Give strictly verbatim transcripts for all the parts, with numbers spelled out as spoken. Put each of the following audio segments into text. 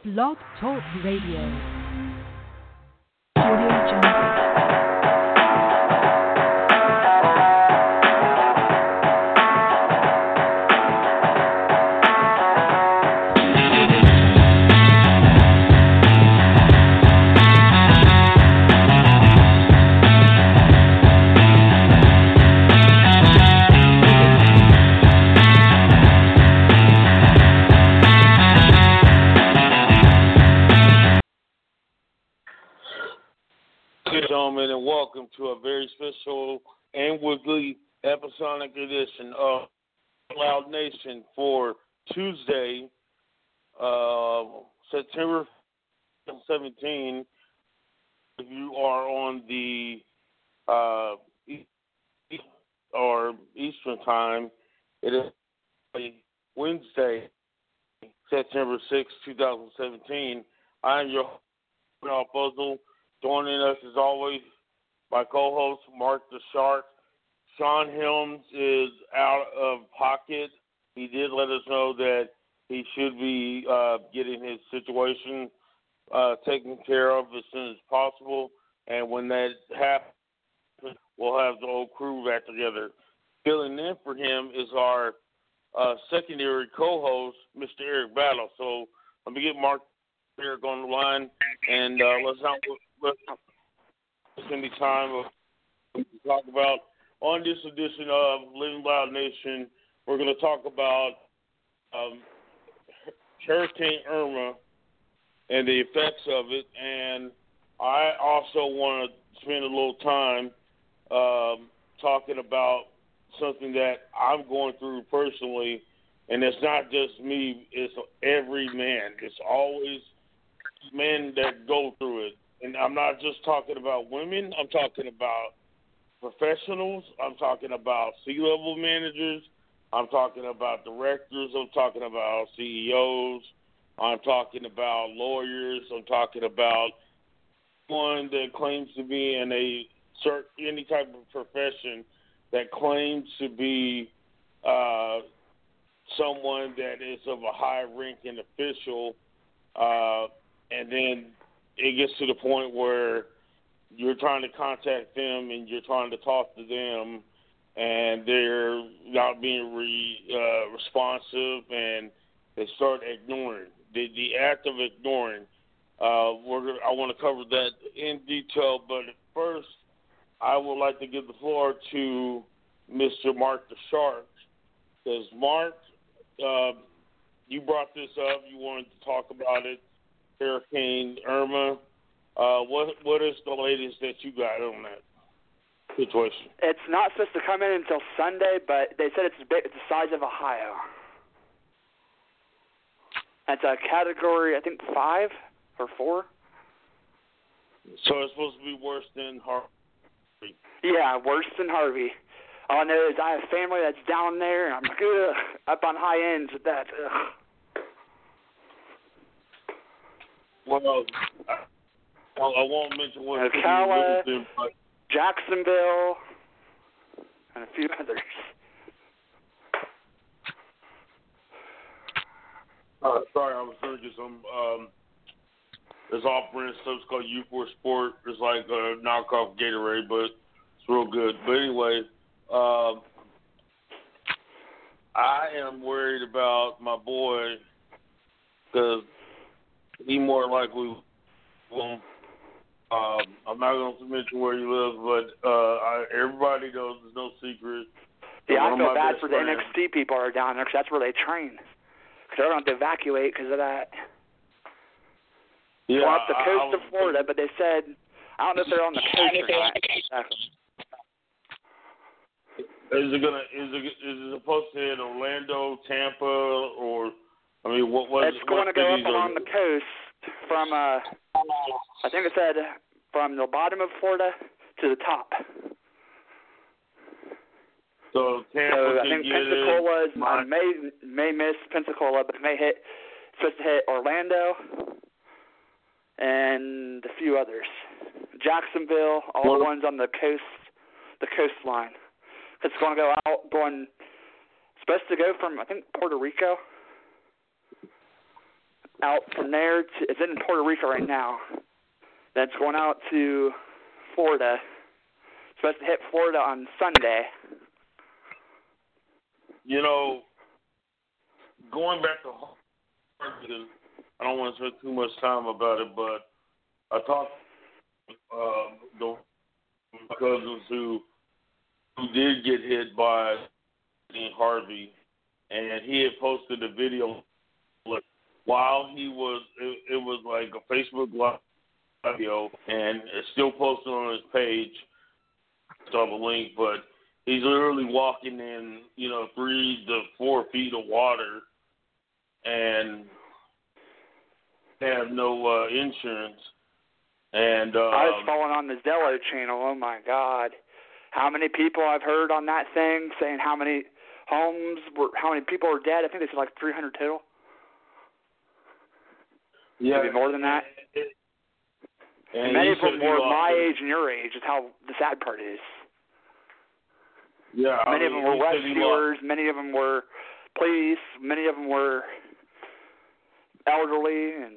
Blog Talk Radio. Audio Jungle. Gentlemen, and welcome to a very special and weekly episodic edition of Loud Nation for Tuesday, uh, September seventeenth. If you are on the uh, East or Eastern Time, it is Wednesday, September sixth, twenty seventeen. I am your host, Puzzle. Joining us, as always, my co-host, Mark the Shark. Sean Helms is out of pocket. He did let us know that he should be uh, getting his situation uh, taken care of as soon as possible. And when that happens, we'll have the whole crew back together. Filling in for him is our uh, secondary co-host, Mister Eric Battle. So let me get Mark Eric on the line, and uh, let's not let's spend the time to talk about. On this edition of Living Loud Nation, we're going to talk about um, Hurricane Irma and the effects of it, and I also want to spend a little time um, talking about something that I'm going through personally, and it's not just me, it's every man. It's always men that go through it. And I'm not just talking about women. I'm talking about professionals. I'm talking about C-level managers. I'm talking about directors. I'm talking about C E Os. I'm talking about lawyers. I'm talking about one that claims to be in a certain any type of profession that claims to be uh, someone that is of a high-ranking official, uh, and then it gets to the point where you're trying to contact them and you're trying to talk to them, and they're not being re, uh, responsive, and they start ignoring. The, the act of ignoring, uh, we're gonna, I want to cover that in detail, but first I would like to give the floor to Mister Mark the Shark, because Mark, uh, you brought this up, you wanted to talk about it, Hurricane Irma. Uh, what what is the latest that you got on that situation? It's not supposed to come in until Sunday, but they said it's big, it's the size of Ohio. It's a category, I think, five or four. So it's supposed to be worse than Harvey. Yeah, worse than Harvey. All I know is I have family that's down there, and I'm like, ugh, up on high ends with that. Ugh. Well, I, I won't mention what city you Ocala, lived in, but Jacksonville, and a few others. Uh, sorry, I was going to get some. Um, there's off-brand stuff. It's called U four Sport. It's like a knockoff Gatorade, but it's real good. But anyway, uh, I am worried about my boy because he more likely will. Um, I'm not going to mention where he lives, but uh, I, everybody knows there's no secret. Yeah, One I of feel my bad best for the friends- N X T people are down there because that's where they train. Because they're going to evacuate because of that. Yeah, Going up the I- coast I was- of Florida, but they said, I don't know if they're on the coast or not. Is it gonna? Is it? Is it supposed to hit Orlando, Tampa, or? I mean, what? what It's going what to go up cities are- along the coast from, uh, I think it said from the bottom of Florida to the top. So Tampa So I could think get Pensacola is, it. I may may miss Pensacola, but it may hit. It's supposed to hit Orlando and a few others. Jacksonville, all Well, the ones on the coast, the coastline. It's going to go out, going. Supposed to go from I think Puerto Rico out from there. To, it's in Puerto Rico right now. That's going out to Florida. It's supposed to hit Florida on Sunday. You know, going back to Harvey, I don't want to spend too much time about it, but I talked to uh, the cousins who who did get hit by Harvey, and he had posted a video while he was. It, it was like a Facebook live video, and it's still posted on his page. Saw the link, but he's literally walking in, you know, three to four feet of water, and they have no uh, insurance. And uh, I was following on the Zello channel. Oh my God, how many people I've heard on that thing saying how many homes were, how many people are dead? I think they said like three hundred total. Yeah, maybe more than that. And, and many of them were my it. age and your age. Is how the sad part is. Yeah, many I mean, of them were rescuers. Lost. Many of them were police. Many of them were elderly and.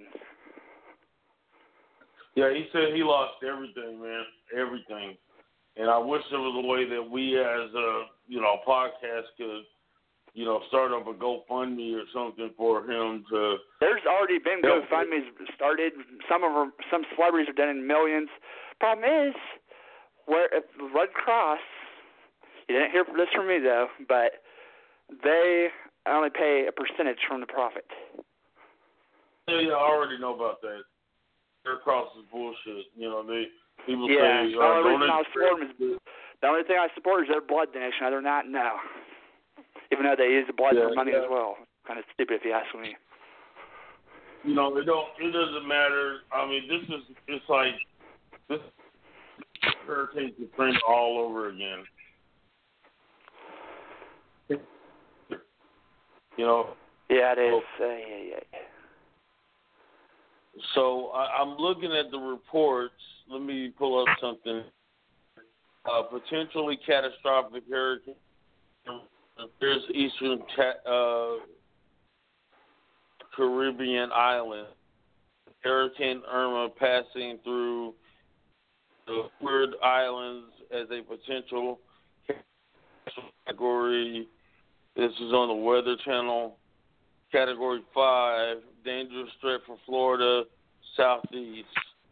Yeah, he said he lost everything, man, everything. And I wish there was a way that we as a, you know, podcast could, you know, start up a GoFundMe or something for him to. There's already been GoFundMes started. Some of them, some celebrities have done in millions. Problem is, where if the Red Cross, you didn't hear this from me though, but they only pay a percentage from the profit. Yeah, yeah, I already know about that. Red Cross is bullshit. You know, they people yeah, say. The uh, only reason I support them is is the only thing I support is their blood donation. Other than that, no. Even though they use the blood yeah, for money yeah. as well. Kind of stupid if you ask me. You know, it don't. It doesn't matter. I mean, this is. It's like this Hurricane Katrina all over again. You know. Yeah, it is. Uh, yeah, yeah. So I, I'm looking at the reports. Let me pull up something. Uh, potentially catastrophic hurricane. There's eastern ta- uh, Caribbean island. Hurricane Irma passing through the Weird Islands as a potential category. This is on the Weather Channel. Category five, dangerous threat for Florida, southeast.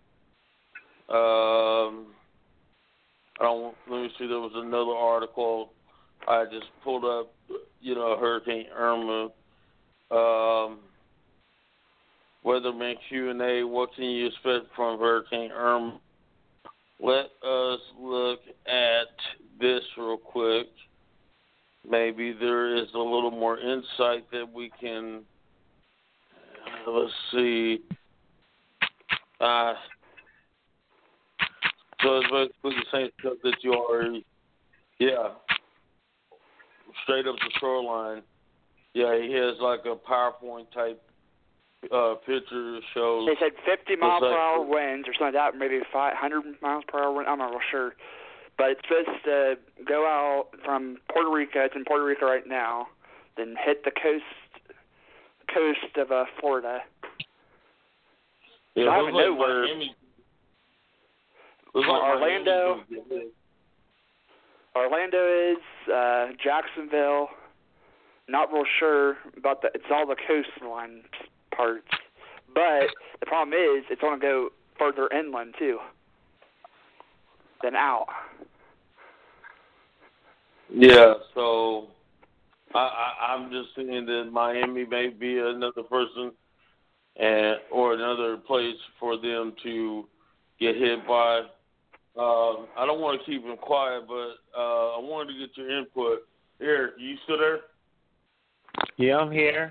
Um, I don't. Let me see. There was another article I just pulled up. You know, Hurricane Irma. Um, Weatherman Q and A. What can you expect from Hurricane Irma? Let us look at this real quick. Maybe there is a little more insight that we can. Uh, let's see. Uh, so it's basically the same stuff that you already. Yeah. Straight up the shoreline. Yeah, he has like a PowerPoint type uh, picture that shows. They said fifty mile per like, hour winds or something like that, maybe five hundred miles per hour wind. I'm not real sure. But it's supposed to go out from Puerto Rico. It's in Puerto Rico right now. Then hit the coast coast of uh, Florida. Yeah, so I don't even like know where. Miami. Orlando. Miami. Orlando is uh, Jacksonville. Not real sure about the. It's all the coastline parts. But the problem is, it's going to go further inland too than out. Yeah, so I, I, I'm just saying that Miami may be another person and or another place for them to get hit by. Uh, I don't want to keep him quiet, but uh, I wanted to get your input. Eric, you still there? Yeah, I'm here.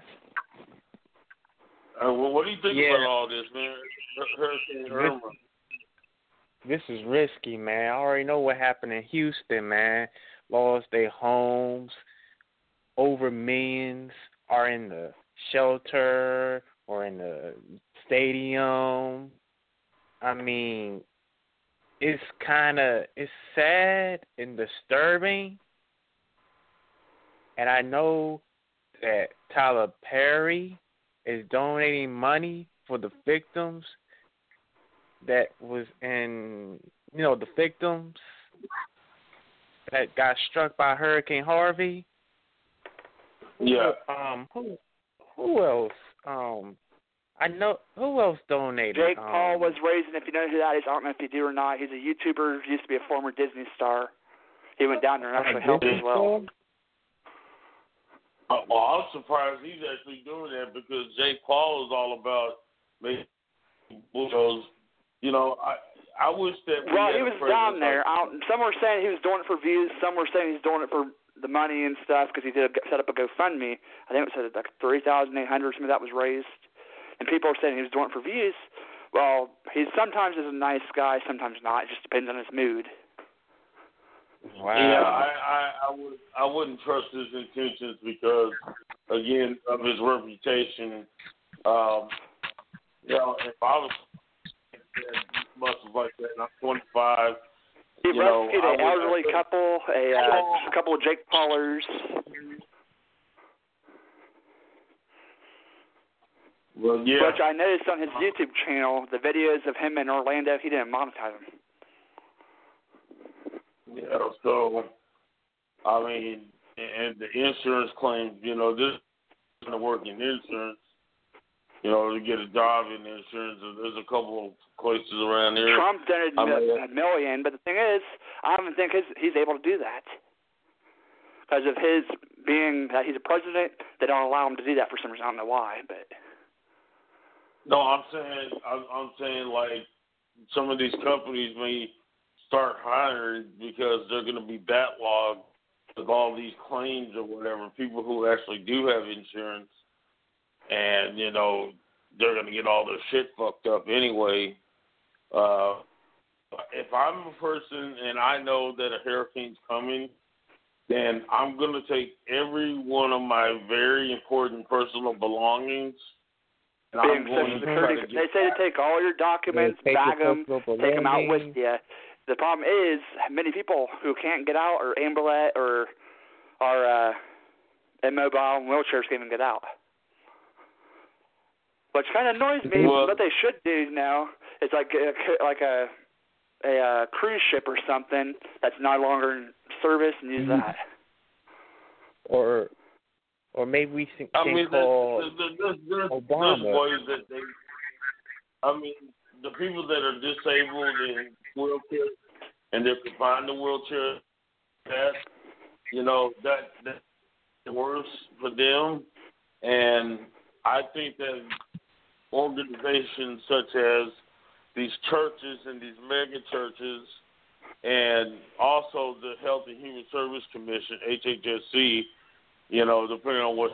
Uh, well, what do you think yeah. about all this, man? Hurricane Irma. This is risky, man. I already know what happened in Houston, man. Lost their homes. Over millions are in the shelter or in the stadium. I mean, it's kind of, it's sad and disturbing. And I know that Tyler Perry is donating money for the victims that was in, you know, the victims that got struck by Hurricane Harvey. Yeah. Um. Who? Who else? Um. I know who else donated. Jake um, Paul was raising. If you know who that is, I don't know if you do or not. He's a YouTuber. Used to be a former Disney star. He went down there and actually helped as well. Uh, well, I'm surprised he's actually doing that because Jake Paul is all about making bullshos. You know, I I wish that. We well, had he a was president down there. like- I don't, some were saying he was doing it for views. Some were saying he's doing it for the money and stuff because he did a, set up a GoFundMe. I think it said like three thousand eight hundred. Something that was raised. And people are saying he was doing it for views. Well, he sometimes is a nice guy, sometimes not. It just depends on his mood. Wow. Yeah, I, I, I would I wouldn't trust his intentions because again of his reputation. Um, you know, if I was much like that, and I'm twenty-five. He you know, rescued I an would- elderly couple, a, uh, a couple of Jake Paulers. Well, yeah. Which I noticed on his YouTube channel, the videos of him in Orlando, he didn't monetize them. Yeah, so, I mean, and the insurance claims, you know, this is going to work in insurance, you know, to get a job in insurance. There's a couple of places around here. Trump donated I mean, a million, but the thing is, I don't think his, he's able to do that. Because of his being that he's a president, they don't allow him to do that for some reason. I don't know why, but... No, I'm saying, I'm, I'm saying, like, some of these companies may start hiring because they're going to be backlogged with all these claims or whatever, people who actually do have insurance, and, you know, they're going to get all their shit fucked up anyway. Uh, if I'm a person and I know that a hurricane's coming, then I'm going to take every one of my very important personal belongings. And being I'm going Social to Security, try to they get say to take all your documents, Take bag your them, personal take them out with belongings. you. The problem is, many people who can't get out or ambulate or are uh, immobile and wheelchairs can't even get out. Which kind of annoys me. Well- what they should do now is like a, like a a uh, cruise ship or something that's no longer in service and use that. Or, or maybe we can, I can mean, call there's, there's, there's, Obama. there's ways that they, I mean, the people that are disabled in wheelchairs and they're confined to wheelchairs, that, you know, that that's worse for them. And I think that organizations such as these churches and these mega churches and also the Health and Human Service Commission, H H S C, you know, depending on what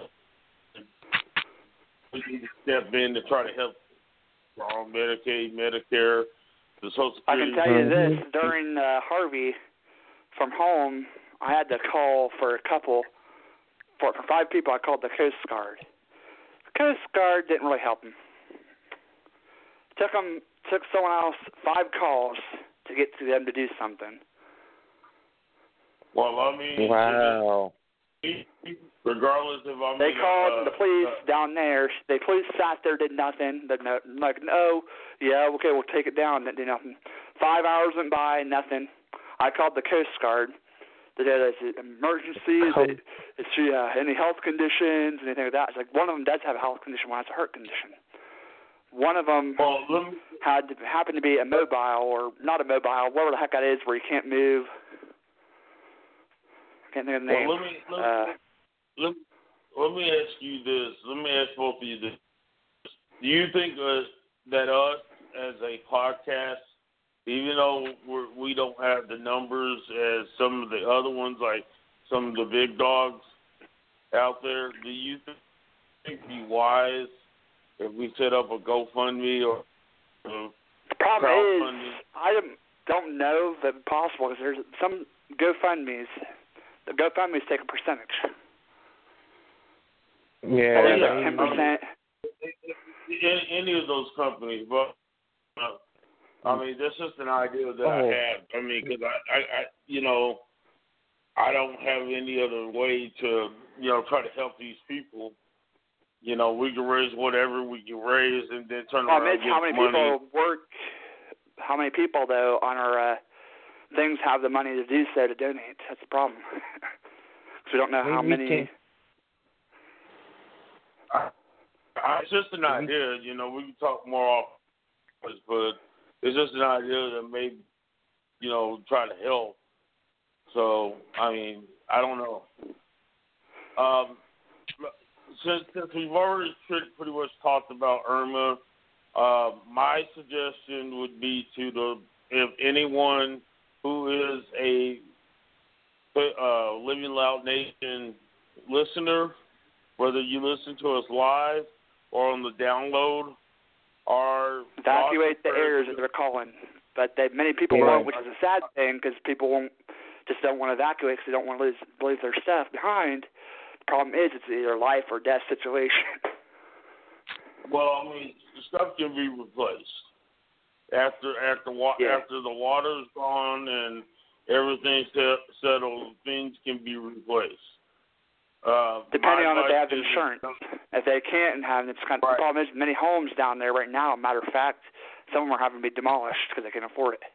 we need to step in to try to help on Medicaid, Medicare, the Social I Security. can tell you this, during uh, Harvey, from home, I had to call for a couple, for, for five people, I called the Coast Guard. The Coast Guard didn't really help them. Took them, took someone else five calls to get to them to do something. Well, I mean, Wow. regardless if I'm They in a, called uh, the police uh, down there. The police sat there, did nothing. They're no, like, no, yeah, okay, we'll take it down. Didn't do nothing. Five hours went by, nothing. I called the Coast Guard. They said it's an emergency. Is it, is she, uh, any health conditions, anything like that? It's like one of them does have a health condition, one has a heart condition. One of them well, let me, had to, happened to be immobile or not immobile, whatever the heck that is, where you can't move. Can't think of the name. well, let me let, uh, let, let me ask you this. Let me ask both of you this. Do you think uh, that us as a podcast, even though we're, we don't have the numbers as some of the other ones, like some of the big dogs out there, do you think it'd be wise if we set up a GoFundMe or uh, the problem crowdfunding? is, I don't, don't know if it's possible because there's some GoFundMes. The GoFundMes take a percentage. Yeah. There's yeah. like ten percent. Any, any of those companies, but uh, I mean, that's just an idea that Oh. I have. I mean, because I, I, I, you know, I don't have any other way to, you know, try to help these people. you know, we can raise whatever we can raise and then turn well, around Mitch, and how give many money. people work, how many people, though, on our uh, things have the money to do so to donate? That's the problem. Because we don't know Maybe how we many... can- I, I, it's just an idea, you know, we can talk more off, but it's just an idea that maybe, you know, try to help. So, I mean, I don't know. Um, since, since we've already pretty, pretty much talked about Irma, uh, my suggestion would be to the, if anyone who is a uh, Living Loud Nation listener, whether you listen to us live or on the download, or evacuate the areas that they're calling. But they, many people Right. won't, which is a sad thing because people won't just don't want to evacuate because they don't want to lose, leave their stuff behind. The problem is it's either life or death situation. Well, I mean, the stuff can be replaced after after wa- Yeah. after the water's gone and everything's set- settled. Things can be replaced. Uh, Depending my on if they have advice is- insurance. If they can't and have, it's kind of, Right. the problem is many homes down there right now, matter of fact, some of them are having to be demolished because they can't afford it.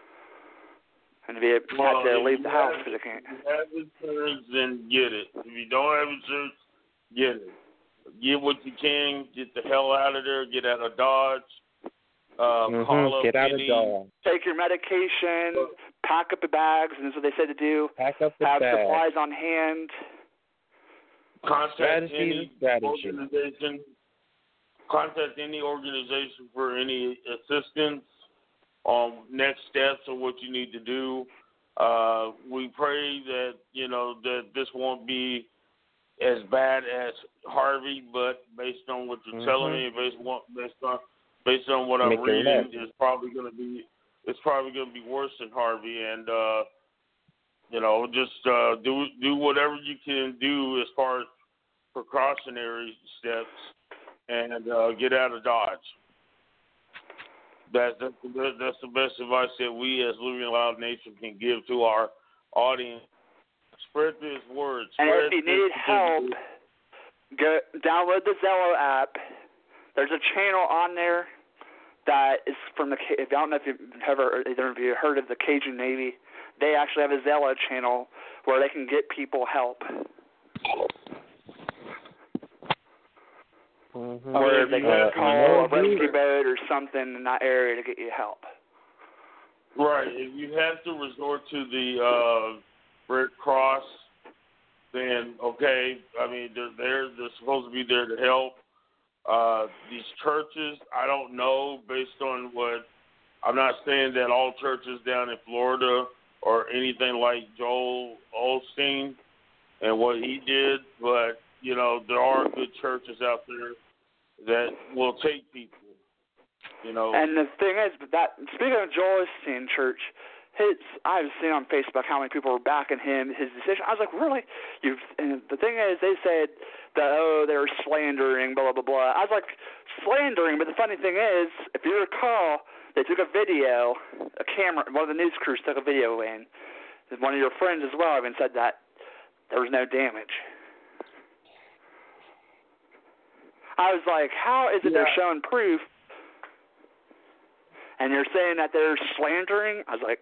And they Well, have to if leave you the house have- because they can't. If you have insurance, then get it. If you don't have insurance, get it. Get what you can. Get the hell out of there. Get out of Dodge. Uh, Mhm, call up get out any, of Dodge. Take your medication, pack up the bags, and that's what they said to do. Pack up the Have bag. supplies on hand. Contact Strategy any and strategy. organization. Contact any organization for any assistance on next steps or what you need to do. Uh, we pray that you know that this won't be as bad as Harvey, but based on what you're Mhm. telling me, based on based on based on what I'm Make it reading, less. it's probably going to be it's probably going to be worse than Harvey, and uh, you know just uh, do do whatever you can do as far as precautionary steps, and uh, get out of Dodge. That's that's the, best, that's the best advice that we as Living Loud Nation can give to our audience. Spread this word. And Spread if you this need help, positivity. go download the Zello app. There's a channel on there that is from the. If I don't know if you've ever either of you heard of the Cajun Navy, they actually have a Zello channel where they can get people help. Mhm. Or if they you can have- call you know, a rescue dude. boat or something in that area to get you help. Right. If you have to resort to the uh, Red Cross, then okay. I mean, they're there. They're supposed to be there to help. Uh, these churches, I don't know. Based on what, I'm not saying that all churches down in Florida or anything like Joel Osteen and what he did, but you know, there are good churches out there that will take people. You know. And the thing is, that speaking of Joel Osteen Church, his I've seen on Facebook how many people were backing him, his decision. I was like, really? You? And the thing is, they said that oh, they were slandering, blah blah blah blah. I was like, slandering. But the funny thing is, if you recall, they took a video, a camera, one of the news crews took a video in. One of your friends as well even said that there was no damage. I was like, how is it Yeah. they're showing proof? And you're saying that they're slandering? I was like,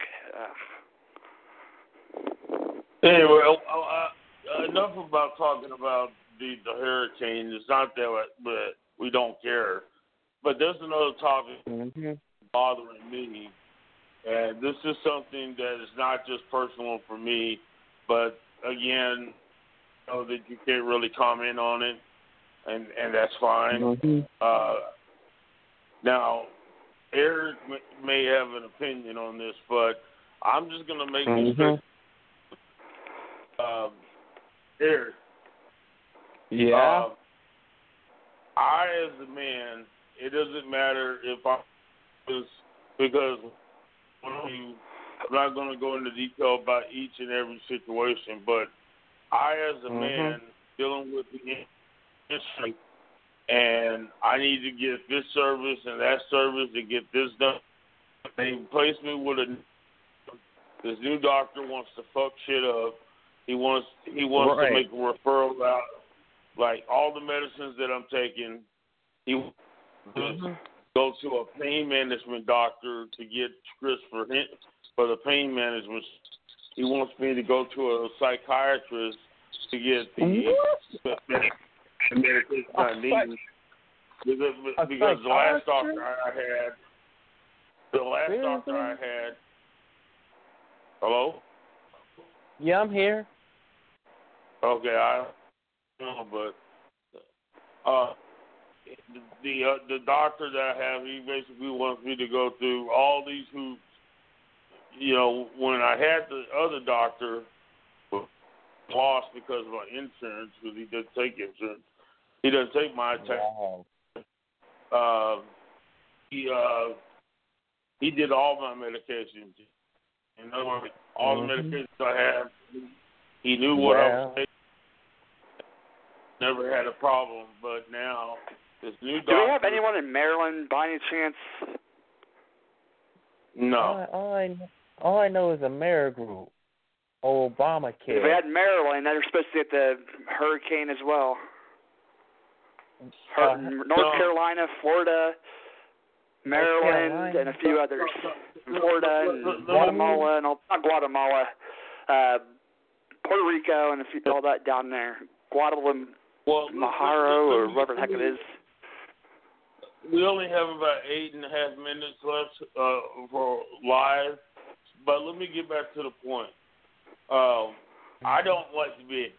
uh. Anyway, uh, uh, enough about talking about the, the hurricane. It's not that but we don't care. But there's another topic Mhm. bothering me, and this is something that is not just personal for me, but again, you know that you can't really comment on it, and, and that's fine. Mhm. Uh, now, Eric may have an opinion on this, but I'm just going to make Mhm. it straight. Um, Eric. Yeah. Uh, I, as a man, it doesn't matter if I was, because I'm not going to go into detail about each and every situation, but I, as a Mhm. man, dealing with the industry, and I need to get this service and that service to get this done. They replace me with a this new doctor wants to fuck shit up. He wants he wants Right. to make a referral out. like all the medicines that I'm taking, he mm-hmm. go to a pain management doctor to get scripts for him, for the pain management. He wants me to go to a psychiatrist to get the medication I need. Because, because the last doctor I had, the last really? doctor I had, hello? Yeah, I'm here. Okay, I don't know, but uh, the the, uh, the doctor that I have, he basically wants me to go through all these hoops. You know, when I had the other doctor, lost because of my insurance, because he doesn't take insurance. He doesn't take my tax. Wow. Uh, he uh, he did all my medications. In other words, all mm-hmm. the medications I have, he knew what wow. I was taking. Never had a problem, but now this new doctor. Do we have anyone in Maryland by any chance? No. All, all, I, all I know is Amerigroup, Obamacare. If we had Maryland, they're supposed to get the hurricane as well. Her, uh, North no. Carolina, Florida, Maryland, Carolina. and a few others. Florida and Guatemala and all, not Guatemala, uh, Puerto Rico and a few, all that down there. Guatemala, well, Maharo, or whatever the heck it is. We only have about eight and a half minutes left uh, for live, but let me get back to the point. Um, I don't like to be,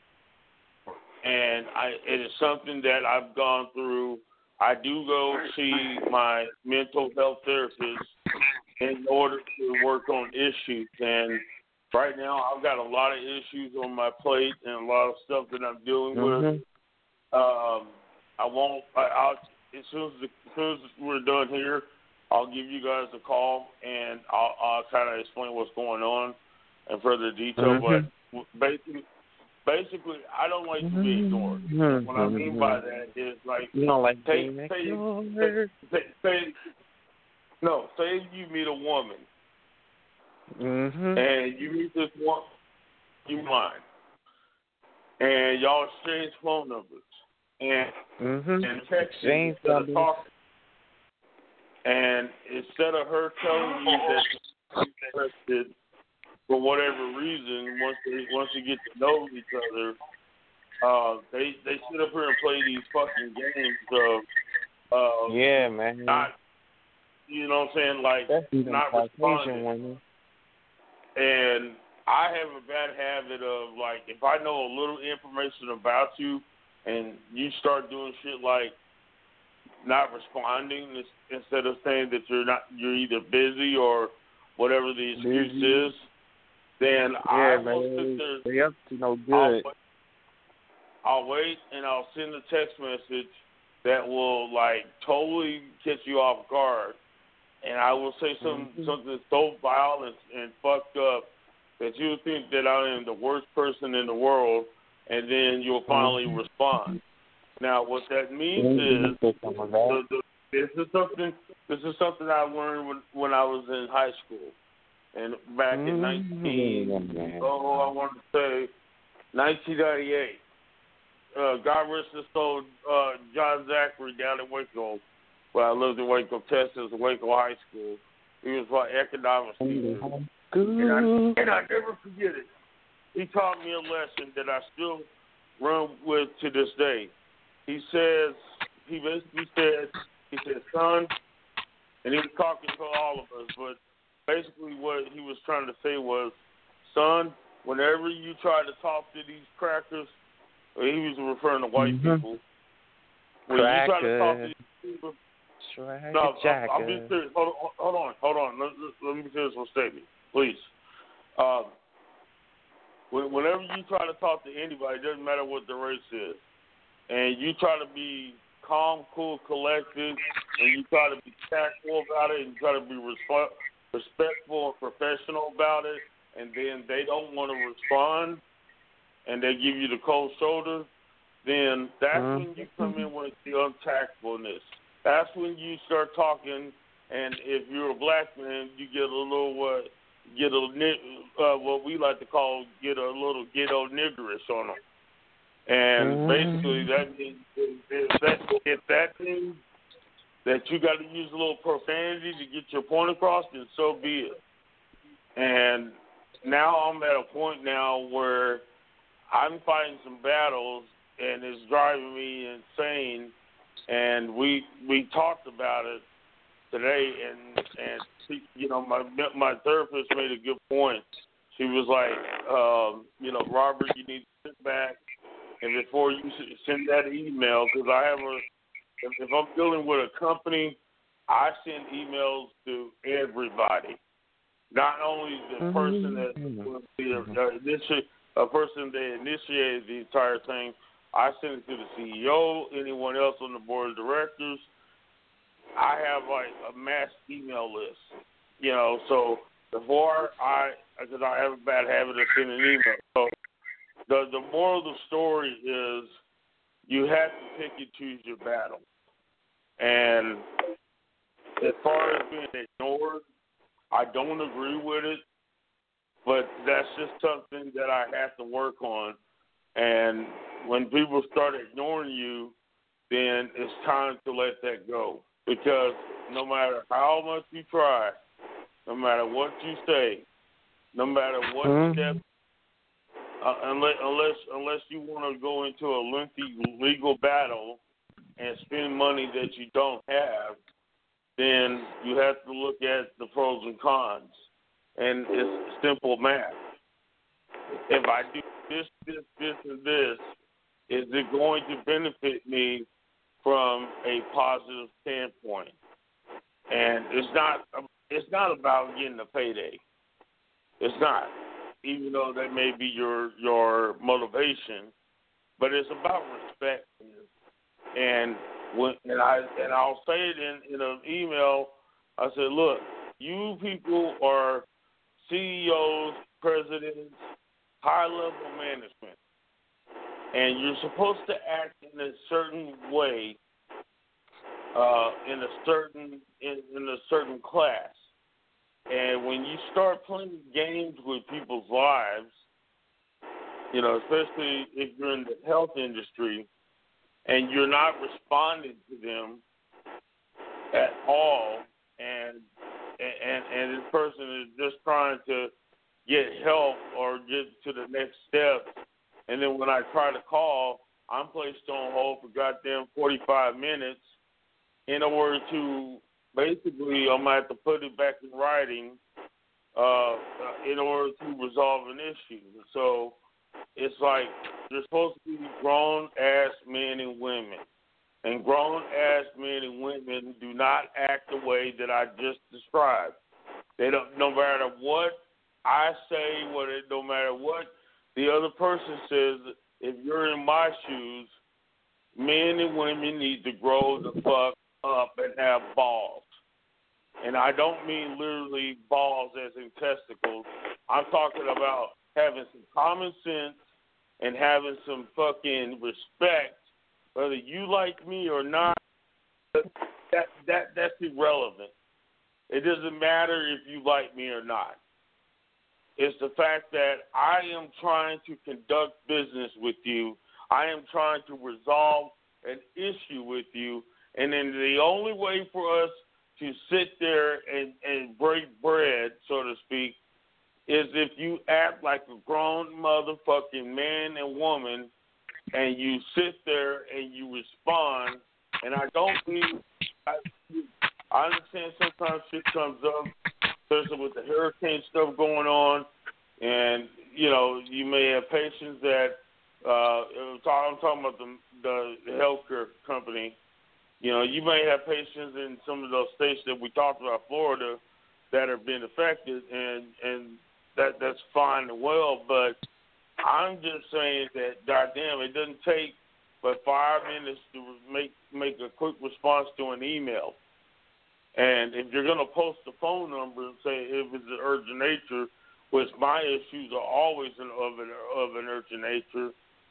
and I, it is something that I've gone through. I do go see my mental health therapist in order to work on issues, and right now I've got a lot of issues on my plate and a lot of stuff that I'm dealing mm-hmm. with. Um, I won't. I, I'll as soon as, the, as soon as we're done here, I'll give you guys a call and I'll, I'll kind of explain what's going on in further detail. Mm-hmm. But basically, basically, I don't like to be ignored. Mm-hmm. What I mean by that is like you don't like say, being say, ignored. Say, say, no, say you meet a woman mm-hmm. and you meet this one, you mind, and y'all exchange phone numbers. And mm-hmm. and texting instead of talking. And instead of her telling you that she's interested for whatever reason, once they once you get to know each other, uh, they they sit up here and play these fucking games of uh, yeah, man. Not, you know what I'm saying? Like that's not responding. Women. And I have a bad habit of like if I know a little information about you. And you start doing shit like not responding instead of saying that you're not, you're either busy or whatever the excuse busy. is. Then yeah, I man. will sit there. They up to no good. I'll wait, I'll wait and I'll send a text message that will like totally catch you off guard, and I will say something mm-hmm. something so violent and fucked up that you think that I am the worst person in the world. And then you'll finally mm-hmm. respond. Now, what that means mm-hmm. is the, the, this is something. This is something I learned when, when I was in high school, and back mm-hmm. in nineteen. Oh, I want to say nineteen ninety-eight. Uh, God rest his soul. Uh, John Zachary down in Waco, where I lived in Waco, Texas, Waco High School. He was my economics teacher, mm-hmm. and, I, and I never forget it. He taught me a lesson that I still run with to this day. He says, he basically said, he said, son, and he was talking to all of us, but basically what he was trying to say was, son, whenever you try to talk to these crackers, he was referring to white mm-hmm. people, when Cracker. you try to talk to these people, no, I'm, I'm being serious. Hold on, hold on, hold on. Let, let, let me finish one statement, please. Um, Whenever you try to talk to anybody, it doesn't matter what the race is, and you try to be calm, cool, collected, and you try to be tactful about it, and you try to be resp- respectful and professional about it, and then they don't want to respond, and they give you the cold shoulder, then that's uh-huh. when you come in with the untactfulness. That's when you start talking, and if you're a black man, you get a little what. Uh, Get a uh, what we like to call get a little ghetto niggerish on them, And Mm-hmm. basically, that means if that, if that means that you got to use a little profanity to get your point across, then so be it. And now I'm at a point now where I'm fighting some battles, and it's driving me insane. And we we talked about it today, and and she, you know, my my therapist made a good point. She was like, um, you know, Robert, you need to sit back, and before you send that email, because I have a, if, if I'm dealing with a company, I send emails to everybody, not only the person that was the uh, initial, a person that initiated the entire thing. I send it to the C E O, anyone else on the board of directors. I have like a mass email list, you know. So before I, because I have a bad habit of sending emails. So the the moral of the story is you have to pick and choose your battle. And as far as being ignored, I don't agree with it, but that's just something that I have to work on. And when people start ignoring you, then it's time to let that go. Because no matter how much you try, no matter what you say, no matter what mm-hmm. step, uh, unless unless unless you want to go into a lengthy legal battle and spend money that you don't have, then you have to look at the pros and cons. And it's simple math. If I do this, this, this, and this, is it going to benefit me from a positive standpoint? And it's not it's not about getting a payday. It's not, even though that may be your your motivation, but it's about respect. And when and I and I'll say it in, in an email. I said, look, you people are C E Os, presidents, high level management, and you're supposed to act in a certain way, uh, in a certain in, in a certain class. And when you start playing games with people's lives, you know, especially if you're in the health industry, and you're not responding to them at all, and and and this person is just trying to get help or get to the next step, and then when I try to call, I'm placed on hold for goddamn forty-five minutes in order to basically, I'm going to have to put it back in writing uh, in order to resolve an issue. So it's like they're supposed to be grown-ass men and women. And grown-ass men and women do not act the way that I just described. They don't, no matter what I say, what it, no matter what the other person says, if you're in my shoes, men and women need to grow the fuck up and have balls. And I don't mean literally balls as in testicles. I'm talking about having some common sense and having some fucking respect, whether you like me or not. That that that's irrelevant. It doesn't matter if you like me or not. It's the fact that I am trying to conduct business with you. I am trying to resolve an issue with you. And then the only way for us to sit there and, and break bread, so to speak, is if you act like a grown motherfucking man and woman and you sit there and you respond. And I don't mean, I, I understand sometimes shit comes up, especially with the hurricane stuff going on. And, you know, you may have patients that, uh, I'm talking about the, the, the healthcare company. You know, you may have patients in some of those states that we talked about, Florida, that have been affected, and, and that that's fine and well. But I'm just saying that, goddamn, it doesn't take but five minutes to make make a quick response to an email. And if you're going to post the phone number and say if it's an urgent nature, which my issues are always an, of, an, of an urgent nature,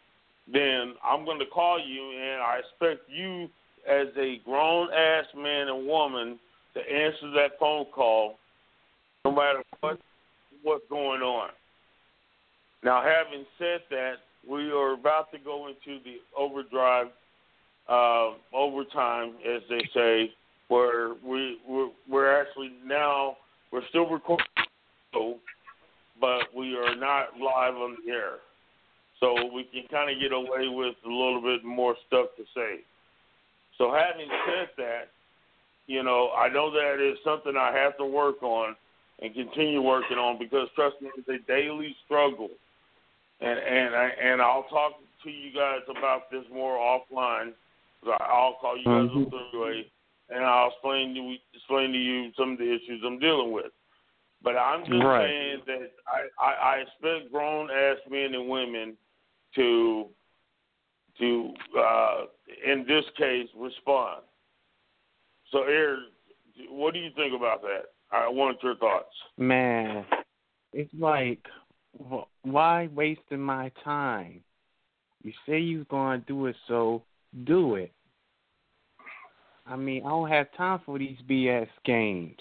then I'm going to call you, and I expect you as a grown-ass man and woman to answer that phone call no matter what what's going on. Now, having said that, we are about to go into the overdrive, uh, overtime, as they say, where we we're, we're actually now we're still recording, but we are not live on the air, so we can kind of get away with a little bit more stuff to say. So having said that, you know, I know that is something I have to work on and continue working on, because trust me, it's a daily struggle. And and I and I'll talk to you guys about this more offline. I'll call you guys on Thursday, and I'll explain to explain to you some of the issues I'm dealing with. But I'm just right. saying that I, I, I expect grown ass men and women to to uh, in this case respond. So, Eric, what do you think about that? I want your thoughts. Man, it's like, why wasting my time? You say you're going to do it, so do it. I mean, I don't have time for these B S games.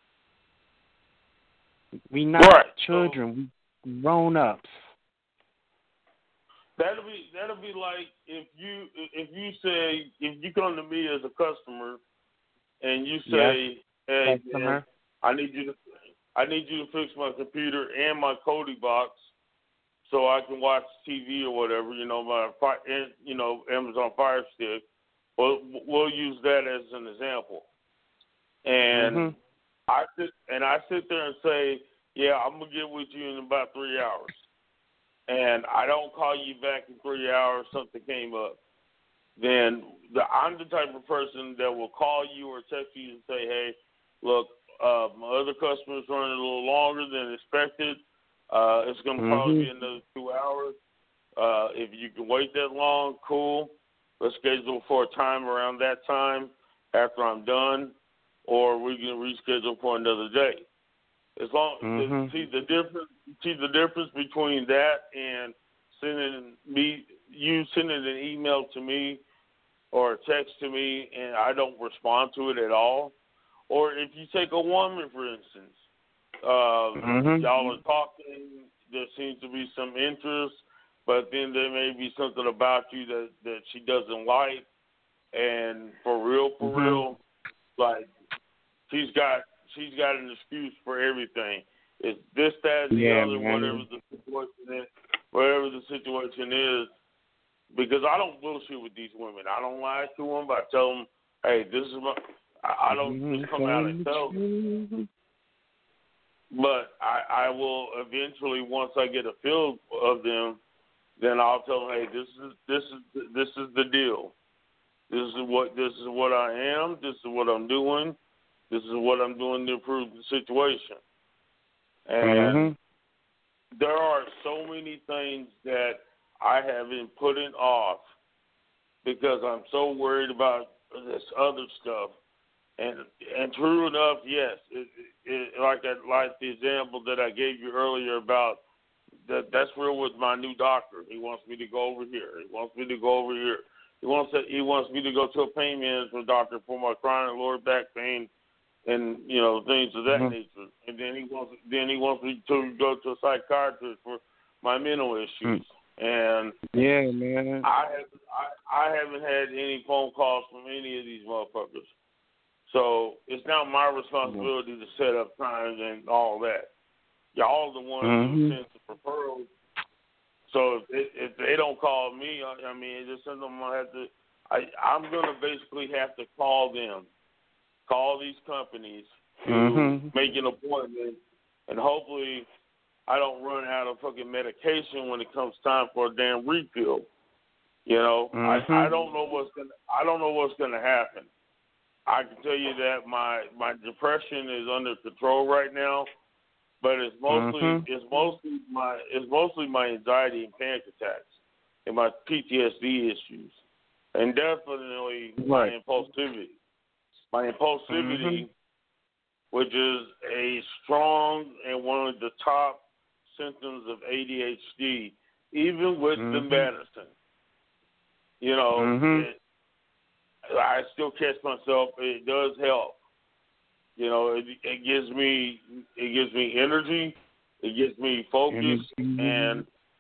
We not right. children, so, we grown ups. That'll be that'll be like if you if you say if you come to me as a customer and you say, yes. hey, man, I need you to I need you to fix my computer and my Kodi box so I can watch T V or whatever, you know, my you know Amazon Fire Stick. Well, we'll use that as an example. And mm-hmm. I sit and I sit there and say, yeah, I'm gonna get with you in about three hours. And I don't call you back in three hours, something came up. Then the, I'm the type of person that will call you or text you and say, hey, look, uh, my other customer's running a little longer than expected. Uh, it's going to mm-hmm. probably be another two hours. Uh, if you can wait that long, cool. Let's schedule for a time around that time after I'm done, or we can reschedule for another day. As long mm-hmm. see the difference, see the difference between that and sending me, you sending an email to me or a text to me, and I don't respond to it at all. Or if you take a woman, for instance, uh, mm-hmm. y'all are talking, there seems to be some interest, but then there may be something about you that, that she doesn't like, and for real, for mm-hmm. real, like she's got she's got an excuse for everything. It's this, that, and the yeah, other, man. whatever the situation is, whatever the situation is. Because I don't bullshit with these women. I don't lie to them, but I tell them, hey, this is my. I, I don't mm-hmm. just come out and tell them. But I, I will eventually, once I get a feel of them, then I'll tell them, hey, this is this is this is the deal. This is what this is what I am. This is what I'm doing. This is what I'm doing to improve the situation. And mm-hmm. there are so many things that I have been putting off because I'm so worried about this other stuff. And and true enough, yes, it, it, like that, like the example that I gave you earlier about that. That's real with my new doctor. He wants me to go over here. He wants me to go over here. He wants to, he wants me to go to a pain management doctor for my chronic lower back pain and, you know, things of that mm-hmm. nature. And then he wants then he wants me to go to a psychiatrist for my mental issues. Mm. And yeah, man, I have I, I haven't had any phone calls from any of these motherfuckers. So it's not my responsibility mm-hmm. to set up times and all that. Y'all are the ones mm-hmm. who send the referrals. So if, if, if they don't call me, I, I mean, it's just something I'm gonna have to. I I'm gonna basically have to call them, call these companies to mm-hmm. make an appointment, and hopefully I don't run out of fucking medication when it comes time for a damn refill. You know, mm-hmm. I I don't know what's gonna I don't know what's gonna happen. I can tell you that my, my depression is under control right now, but it's mostly mm-hmm. it's mostly my it's mostly my anxiety and panic attacks and my P T S D issues, and definitely right. my impulsivity. My impulsivity, mm-hmm. which is a strong and one of the top symptoms of A D H D, even with mm-hmm. the medicine. You know. Mm-hmm. It, I still catch myself. It does help. You know, it, it gives me it gives me energy. It gives me focus, mm-hmm. and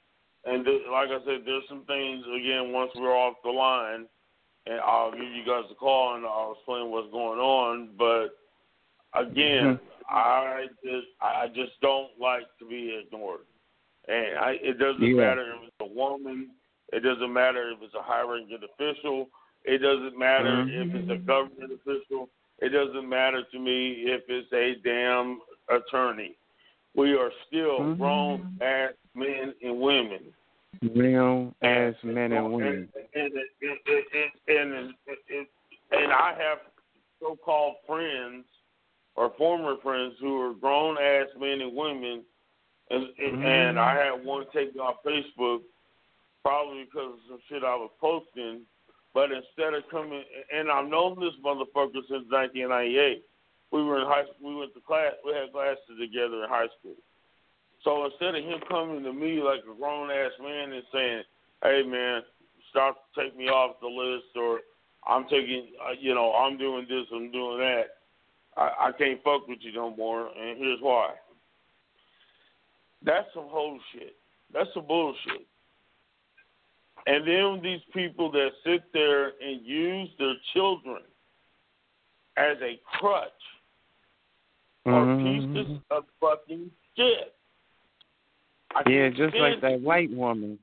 and th- like I said, there's some things, again, once we're off the line, and I'll give you guys a call and I'll explain what's going on. But, again, mm-hmm. I just I just don't like to be ignored. And I, it doesn't yeah. matter if it's a woman. It doesn't matter if it's a high-ranking official. It doesn't matter mm-hmm. if it's a government official. It doesn't matter to me if it's a damn attorney. We are still mm-hmm. grown-ass men and women. Real-ass men and women. And, and, and, and, and, and I have so-called friends or former friends who are grown-ass men and women, and, mm-hmm. and I had one take me off Facebook probably because of some shit I was posting, but instead of coming, and I've known this motherfucker since nineteen ninety-eight. We were in high school, we went to class, we had classes together in high school. So instead of him coming to me like a grown-ass man and saying, hey, man, start to take me off the list, or I'm taking, uh, you know, I'm doing this, I'm doing that, I, I can't fuck with you no more, and here's why. That's some whole shit. That's some bullshit. And then these people that sit there and use their children as a crutch are mm-hmm. pieces of fucking shit. I yeah, just like that white woman.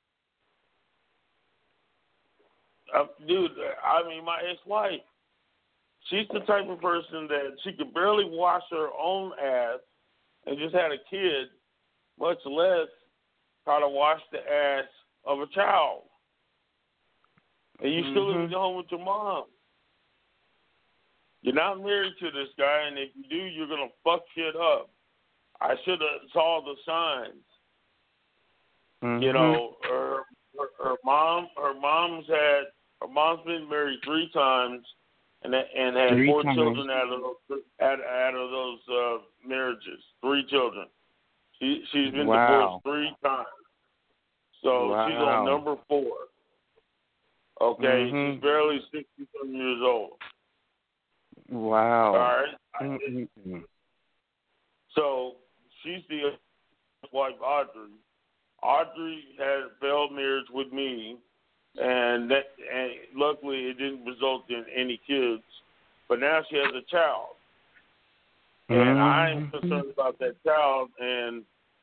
Uh, dude, I mean, my ex-wife, she's the type of person that she could barely wash her own ass and just had a kid, much less try to wash the ass of a child. And you mm-hmm. still live at home with your mom. You're not married to this guy, and if you do, you're going to fuck shit up. I should have saw the signs. Mm-hmm. You know, her, her, her mom, her mom's had, her mom's been married three times, and and had three four times. children out of those out, out of those uh, marriages. Three children. She she's been wow. divorced three times. So wow. she's on number four. Okay, mm-hmm. she's barely sixty-seven years old. Wow. All right. Mm-hmm. So she's the wife, Audrey. Audrey had a failed marriage with me, and that, and luckily it didn't result in any kids. But now she has a child, and mm-hmm. I'm concerned about that child. And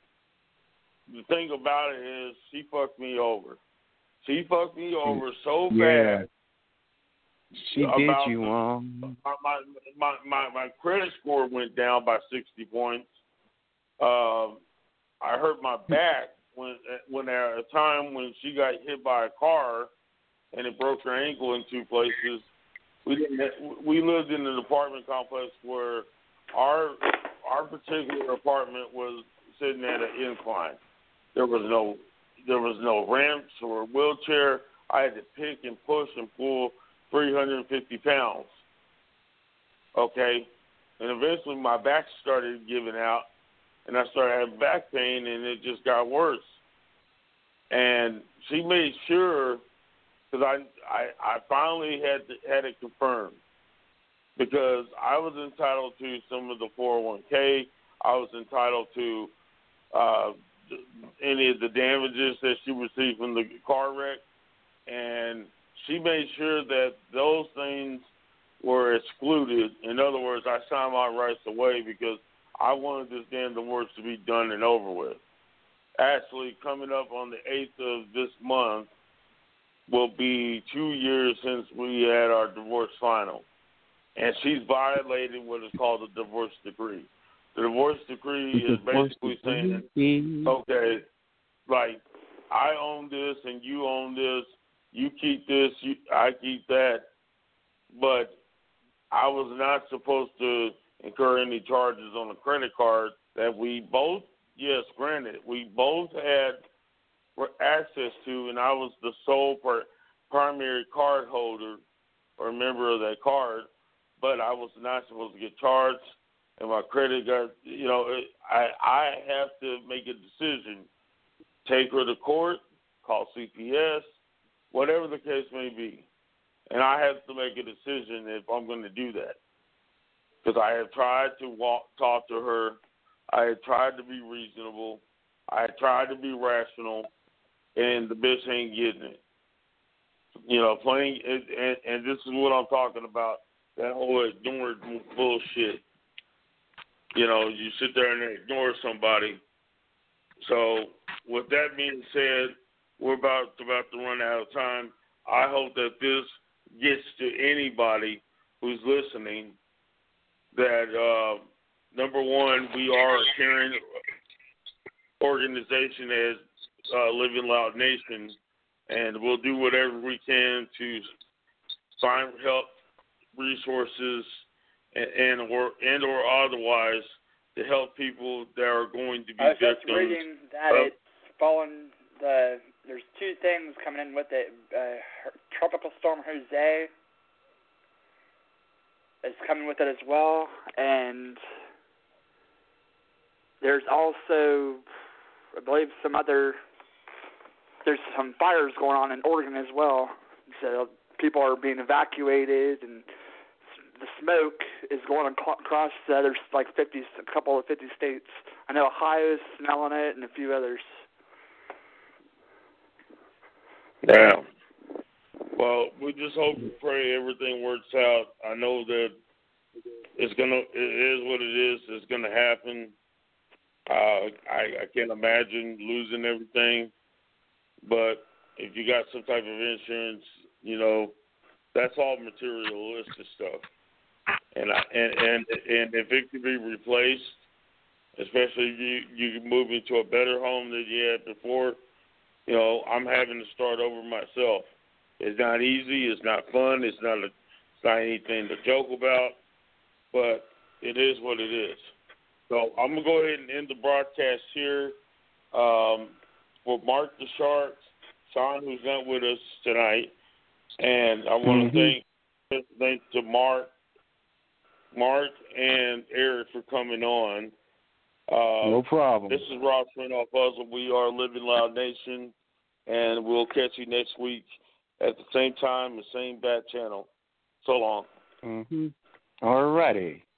the thing about it is, she fucked me over. She fucked me over so yeah. bad. She did you um. My, my my my my credit score went down by sixty points. Um, I hurt my back when when at a time when she got hit by a car, and it broke her ankle in two places. We didn't. Have, we lived in an apartment complex where our our particular apartment was sitting at an incline. There was no there was no ramps or wheelchair. I had to pick and push and pull three hundred fifty pounds. Okay, and eventually my back started giving out, and I started having back pain, and it just got worse. And she made sure, because I, I I finally had to, had it confirmed, because I was entitled to some of the four oh one k. I was entitled to uh, any of the damages that she received from the car wreck, and she made sure that those things were excluded. In other words, I signed my rights away because I wanted this damn divorce to be done and over with. Actually, coming up on the eighth of this month will be two years since we had our divorce final. And she's violated what is called a divorce decree. The divorce decree is basically saying, okay, like, I own this and you own this. You keep this, you, I keep that, but I was not supposed to incur any charges on the credit card that we both, yes, granted, we both had access to, and I was the sole per, primary card holder or member of that card, but I was not supposed to get charged, and my credit got, you know, I, I have to make a decision. Take her to court, call C P S, whatever the case may be. And I have to make a decision if I'm going to do that. Because I have tried to walk, talk to her. I have tried to be reasonable. I have tried to be rational. and the bitch ain't getting it. You know, playing, and, and, and this is what I'm talking about, that whole ignored bullshit. You know, you sit there and ignore somebody. So, with that being said, we're about, about to run out of time. I hope that this gets to anybody who's listening that, uh, number one, we are a caring organization as uh, Living Loud Nation, and we'll do whatever we can to find help, resources, and, and or and or otherwise to help people that are going to be I was victims. just reading that of, it's fallen. The there's two things coming in with it. Uh, Tropical Storm Jose is coming with it as well, and there's also, I believe, some other. There's some fires going on in Oregon as well. So people are being evacuated, and the smoke is going across the other, like fifty, a couple of fifty states. I know Ohio's smelling it, and a few others. Yeah. Well, we just hope and pray everything works out. I know that it's gonna. It is what it is. It's gonna happen. Uh, I, I can't imagine losing everything. But if you got some type of insurance, you know, that's all materialistic stuff. And I, and, and and if it could be replaced, especially if you you move into a better home than you had before, you know, I'm having to start over myself. It's not easy. It's not fun. It's not a, it's not anything to joke about. But it is what it is. So I'm gonna go ahead and end the broadcast here. Um, for Mark the Shark, Sean, who's not with us tonight, and I want to mm-hmm. thank thank to Mark, Mark and Eric for coming on. Uh, no problem. This is Rob Swinoff Puzzle. We are Living Loud Nation, and we'll catch you next week at the same time, the same bat channel. So long. Mm-hmm. All righty.